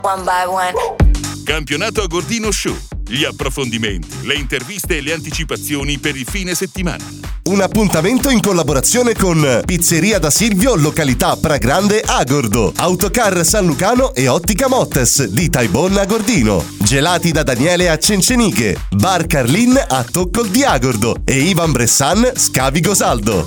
One by one. Campionato Agordino Show. Gli approfondimenti, le interviste e le anticipazioni per il fine settimana. Un appuntamento in collaborazione con Pizzeria da Silvio, località Pragrande Agordo, Autocar San Lucano e Ottica Mottes di Taibon Agordino, Gelati da Daniele a Cenceniche, Bar Carlin a Toccol di Agordo e Ivan Bressan Scavigo Saldo.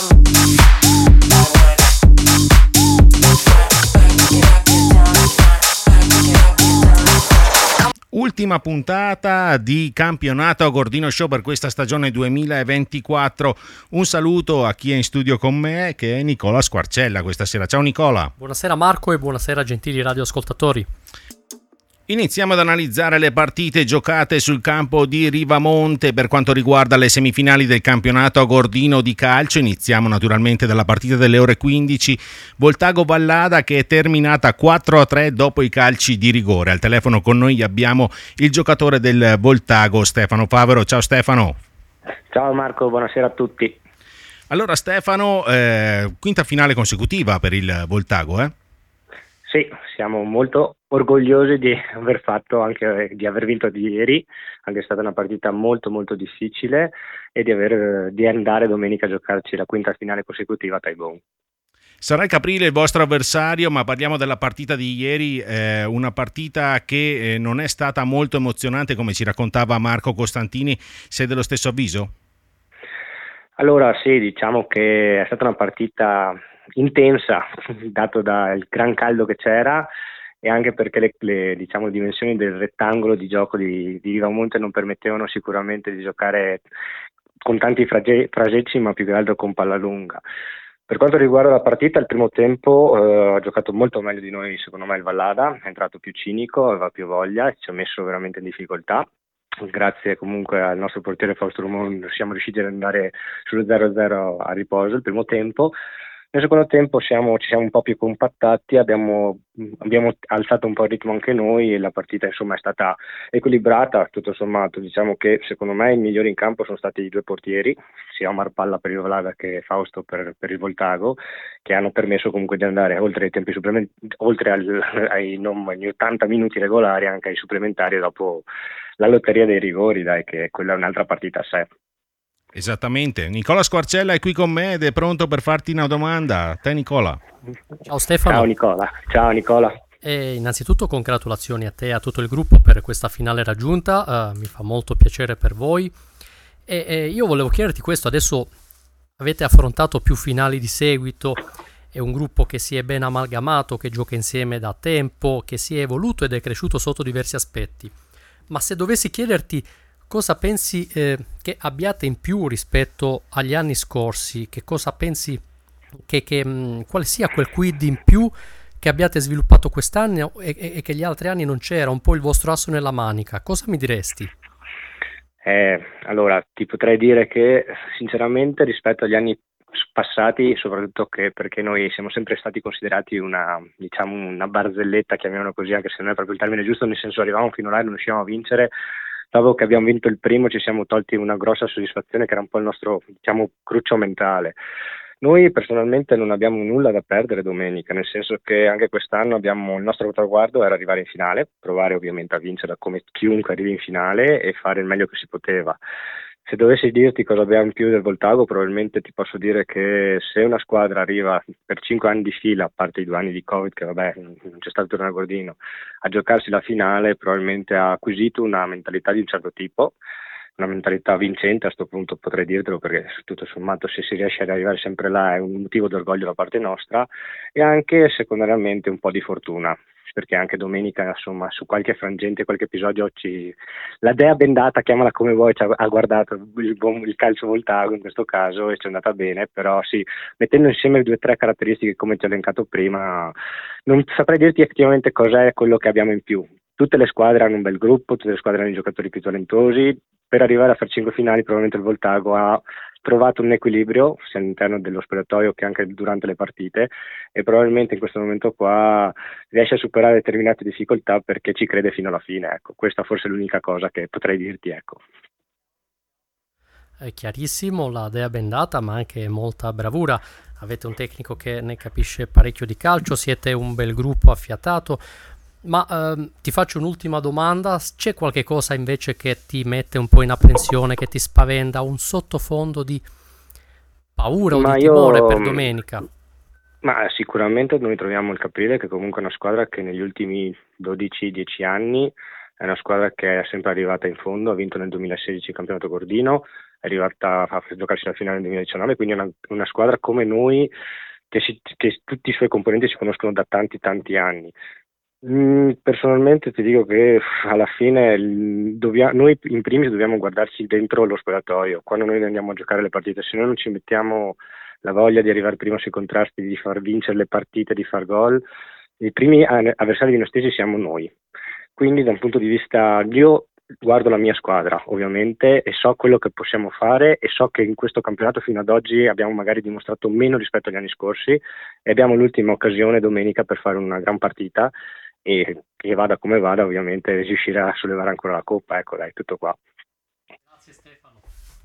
Ultima puntata di Campionato Agordino Show per questa stagione 2024. Un saluto a chi è in studio con me, che è Nicola Squarcella questa sera. Ciao Nicola. Buonasera Marco e buonasera gentili radioascoltatori. Iniziamo ad analizzare le partite giocate sul campo di Rivamonte per quanto riguarda le semifinali del campionato agordino di calcio. Iniziamo naturalmente dalla partita delle ore 15, Voltago Vallada, che è terminata 4-3 dopo i calci di rigore. Al telefono con noi abbiamo il giocatore del Voltago, Stefano Favero. Ciao Stefano. Ciao Marco, buonasera a tutti. Allora Stefano, quinta finale consecutiva per il Voltago, eh? Sì, siamo molto orgogliosi di aver fatto anche di aver vinto di ieri, anche è stata una partita molto molto difficile, e di andare domenica a giocarci la quinta finale consecutiva a Taibon. Sarà Caprile il vostro avversario, ma parliamo della partita di ieri, una partita che non è stata molto emozionante, come ci raccontava Marco Costantini. Sei dello stesso avviso? Allora sì, diciamo che è stata una partita intensa, dato dal gran caldo che c'era e anche perché le dimensioni del rettangolo di gioco di Rivamonte non permettevano sicuramente di giocare con tanti frasecci, ma più che altro con palla lunga. Per quanto riguarda la partita, il primo tempo ha giocato molto meglio di noi, secondo me, il Vallada, è entrato più cinico, aveva più voglia, ci ha messo veramente in difficoltà. Grazie comunque al nostro portiere Fausto Rumon siamo riusciti ad andare sullo 0-0 a riposo il primo tempo. Nel secondo tempo ci siamo un po' più compattati, abbiamo alzato un po' il ritmo anche noi e la partita insomma è stata equilibrata, tutto sommato. Diciamo che secondo me i migliori in campo sono stati i due portieri, sia Omar Palla per il Vallada che Fausto per il Voltago, che hanno permesso comunque di andare oltre ai tempi supplementari, ai 80 minuti regolari, anche ai supplementari dopo la lotteria dei rigori, dai, che quella è un'altra partita a sé. Esattamente. Nicola Squarcella è qui con me ed è pronto per farti una domanda. A te Nicola. Ciao Stefano. Ciao Nicola. E innanzitutto congratulazioni a te e a tutto il gruppo per questa finale raggiunta, mi fa molto piacere per voi e io volevo chiederti questo: adesso avete affrontato più finali di seguito, è un gruppo che si è ben amalgamato, che gioca insieme da tempo, che si è evoluto ed è cresciuto sotto diversi aspetti, ma se dovessi chiederti cosa pensi che abbiate in più rispetto agli anni scorsi? Che cosa pensi quale sia quel quid in più che abbiate sviluppato quest'anno e che gli altri anni non c'era, un po' il vostro asso nella manica? Cosa mi diresti? Allora, ti potrei dire che sinceramente rispetto agli anni passati, soprattutto perché noi siamo sempre stati considerati una barzelletta, chiamiamolo così, anche se non è proprio il termine giusto, nel senso arrivavamo fino là e non riuscivamo a vincere. Dopo che abbiamo vinto il primo ci siamo tolti una grossa soddisfazione che era un po' il nostro cruccio mentale. Noi personalmente non abbiamo nulla da perdere domenica, nel senso che anche quest'anno il nostro traguardo era arrivare in finale, provare ovviamente a vincere come chiunque arrivi in finale e fare il meglio che si poteva. Se dovessi dirti cosa abbiamo in più del Voltago, probabilmente ti posso dire che se una squadra arriva per 5 anni di fila, a parte i 2 anni di Covid, che vabbè non c'è stato il torneo Agordino, a giocarsi la finale, probabilmente ha acquisito una mentalità di un certo tipo, una mentalità vincente. A questo punto potrei dirtelo, perché tutto sommato se si riesce ad arrivare sempre là è un motivo d'orgoglio da parte nostra, e anche secondariamente un po' di fortuna, perché anche domenica insomma su qualche frangente, qualche episodio la dea bendata, chiamala come vuoi, ha guardato il calcio Voltago in questo caso e ci è andata bene. Però sì, mettendo insieme 2 o 3 caratteristiche come ti ho elencato prima, non saprei dirti effettivamente cos'è quello che abbiamo in più. Tutte le squadre hanno un bel gruppo, tutte le squadre hanno i giocatori più talentosi. Per arrivare a fare 5 finali probabilmente il Voltago ha trovato un equilibrio sia all'interno dello spogliatoio che anche durante le partite, e probabilmente in questo momento qua riesce a superare determinate difficoltà perché ci crede fino alla fine. Ecco, questa forse è l'unica cosa che potrei dirti, ecco. È chiarissimo, la dea bendata, ma anche molta bravura. Avete un tecnico che ne capisce parecchio di calcio, siete un bel gruppo affiatato. Ma ti faccio un'ultima domanda, c'è qualche cosa invece che ti mette un po' in apprensione, che ti spaventa, un sottofondo di paura o di Ma timore per io, domenica? ma sicuramente noi troviamo il Caprile, che comunque è una squadra che negli ultimi 12-10 anni è una squadra che è sempre arrivata in fondo, ha vinto nel 2016 il campionato Gordino, è arrivata a giocarsi la finale nel 2019, quindi è una squadra come noi che tutti i suoi componenti si conoscono da tanti tanti anni. Personalmente ti dico che alla fine noi in primis dobbiamo guardarci dentro lo spogliatoio, quando noi andiamo a giocare le partite, se noi non ci mettiamo la voglia di arrivare prima sui contrasti, di far vincere le partite, di far gol, i primi avversari di noi stessi siamo noi. Quindi da un punto di vista, io guardo la mia squadra ovviamente e so quello che possiamo fare e so che in questo campionato fino ad oggi abbiamo magari dimostrato meno rispetto agli anni scorsi e abbiamo l'ultima occasione domenica per fare una gran partita e che vada come vada ovviamente riuscire a sollevare ancora la coppa, ecco dai, tutto qua. Grazie Stefano.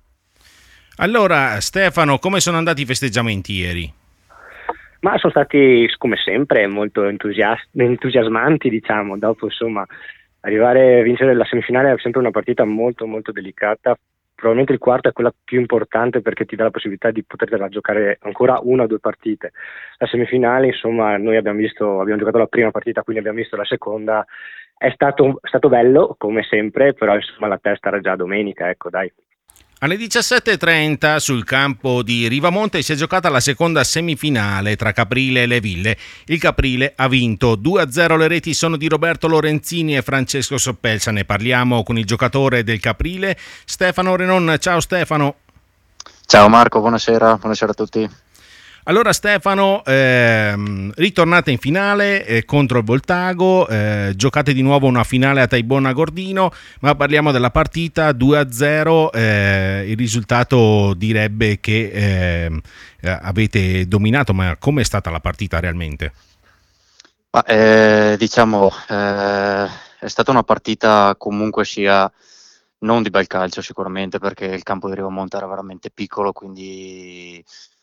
Allora, Stefano, come sono andati i festeggiamenti ieri? Ma sono stati come sempre molto entusiasmanti, diciamo, dopo insomma arrivare a vincere la semifinale è sempre una partita molto molto delicata. Probabilmente il quarto è quella più importante perché ti dà la possibilità di poterla giocare ancora una o due partite. La semifinale, insomma, noi abbiamo giocato la prima partita, quindi abbiamo visto la seconda. È stato bello, come sempre, però insomma la testa era già domenica, ecco dai. Alle 17:30 sul campo di Rivamonte si è giocata la seconda semifinale tra Caprile e Le Ville. Il Caprile ha vinto 2-0, le reti sono di Roberto Lorenzini e Francesco Soppelsa. Ne parliamo con il giocatore del Caprile, Stefano Renon. Ciao Stefano. Ciao Marco, buonasera a tutti. Allora Stefano, ritornate in finale contro il Voltago, giocate di nuovo una finale a Taibona Gordino, ma parliamo della partita 2-0, il risultato direbbe che avete dominato, ma com'è stata la partita realmente? È stata una partita comunque sia non di bel calcio sicuramente, perché il campo di Rivamonte era veramente piccolo, quindi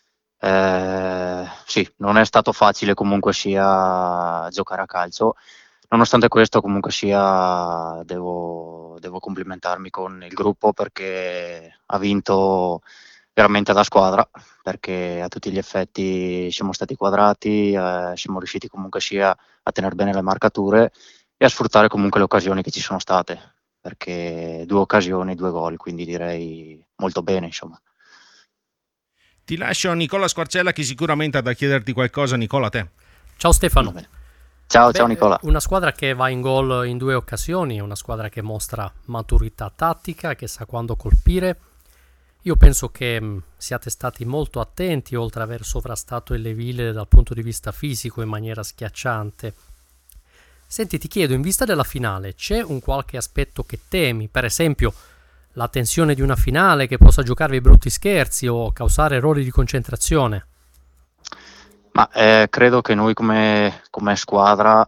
sì, non è stato facile comunque sia giocare a calcio. Nonostante questo comunque sia devo complimentarmi con il gruppo perché ha vinto veramente la squadra, perché a tutti gli effetti siamo stati quadrati, siamo riusciti comunque sia a tenere bene le marcature e a sfruttare comunque le occasioni che ci sono state, perché 2 occasioni, 2 gol, quindi direi molto bene, insomma. Ti lascio a Nicola Squarcella che sicuramente ha da chiederti qualcosa. Nicola, a te. Ciao Stefano. Ciao Nicola. Una squadra che va in gol in 2 occasioni, è una squadra che mostra maturità tattica, che sa quando colpire. Io penso che siate stati molto attenti, oltre ad aver sovrastato il Le Ville dal punto di vista fisico in maniera schiacciante. Senti, ti chiedo, in vista della finale, c'è un qualche aspetto che temi? Per esempio, la tensione di una finale che possa giocarvi brutti scherzi o causare errori di concentrazione? Ma credo che noi come squadra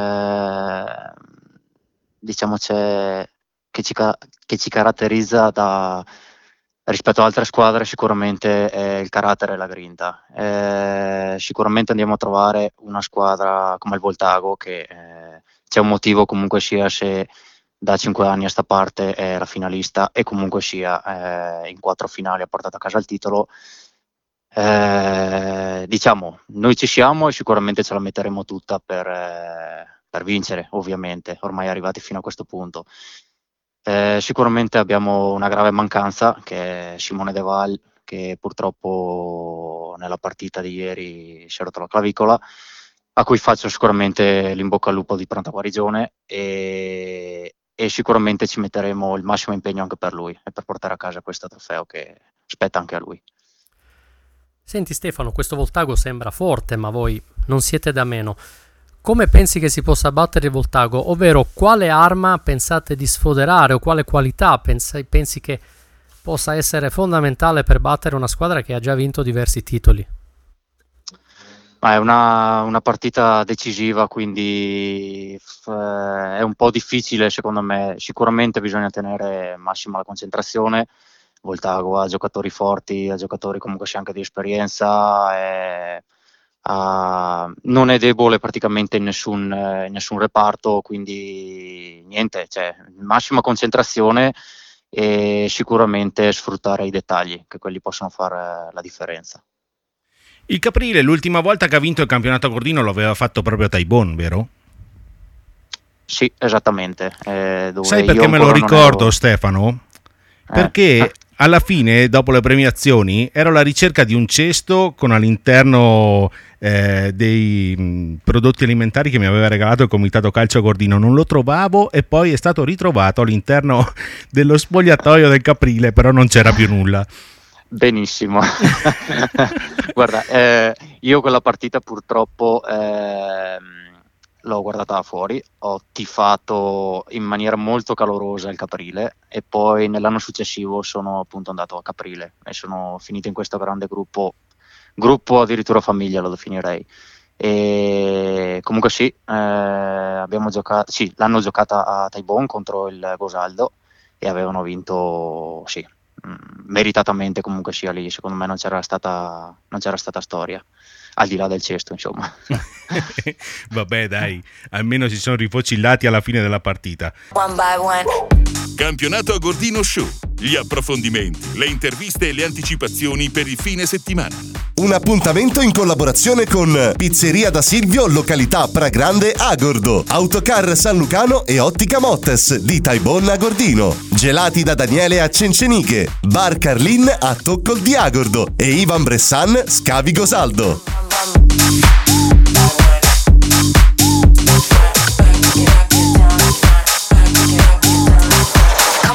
diciamo che ci caratterizza rispetto ad altre squadre sicuramente è il carattere e la grinta. Sicuramente andiamo a trovare una squadra come il Voltago che c'è un motivo comunque sia se da 5 anni a sta parte è la finalista e comunque sia in 4 finali ha portato a casa il titolo. Diciamo, noi ci siamo e sicuramente ce la metteremo tutta per vincere, ovviamente, ormai arrivati fino a questo punto. Sicuramente abbiamo una grave mancanza che è Simone De Val, che purtroppo nella partita di ieri si è rotto la clavicola, a cui faccio sicuramente l'in bocca al lupo di pronta guarigione e sicuramente ci metteremo il massimo impegno anche per lui e per portare a casa questo trofeo che spetta anche a lui. Senti Stefano, questo Voltago sembra forte, ma voi non siete da meno. Come pensi che si possa battere il Voltago? Ovvero, quale arma pensate di sfoderare o quale qualità pensi che possa essere fondamentale per battere una squadra che ha già vinto diversi titoli? Ma è una partita decisiva, quindi è un po' difficile secondo me. Sicuramente bisogna tenere massima la concentrazione. Voltago ha giocatori forti, ha giocatori comunque sia anche di esperienza. non è debole praticamente in nessun reparto, quindi niente, cioè massima concentrazione e sicuramente sfruttare i dettagli, che quelli possono fare la differenza. Il Caprile l'ultima volta che ha vinto il campionato Agordino lo aveva fatto proprio a Taibon, vero? Sì, esattamente. Sai perché me lo ricordo, Stefano? Perché alla fine, dopo le premiazioni, ero alla ricerca di un cesto con all'interno dei prodotti alimentari che mi aveva regalato il Comitato Calcio Agordino. Non lo trovavo e poi è stato ritrovato all'interno dello spogliatoio del Caprile, però non c'era più nulla. Benissimo. Guarda, io quella partita purtroppo l'ho guardata fuori, ho tifato in maniera molto calorosa il Caprile e poi nell'anno successivo sono appunto andato a Caprile e sono finito in questo grande gruppo addirittura famiglia lo definirei. E comunque sì, l'hanno giocata a Taibon contro il Gosaldo e avevano vinto, sì, meritatamente comunque sia lì, secondo me non c'era stata storia. Al di là del cesto, insomma. Vabbè, dai, almeno si sono rifocillati alla fine della partita. One by one. Campionato Agordino Show. Gli approfondimenti, le interviste e le anticipazioni per il fine settimana. Un appuntamento in collaborazione con Pizzeria da Silvio, località Pragrande Agordo, Autocar San Lucano e Ottica Mottes di Taibon Agordino, Gelati da Daniele a Cenceniche, Bar Carlin a Toccol di Agordo e Ivan Bressan Scavi Gosaldo.